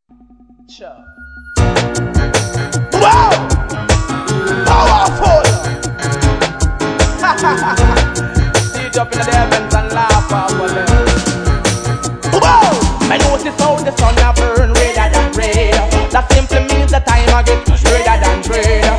Sure. Wow! Powerful! See it up in the heavens and laugh over them. Wow! I notice how the sun a burn redder than red. That simply means the time I get redder than red.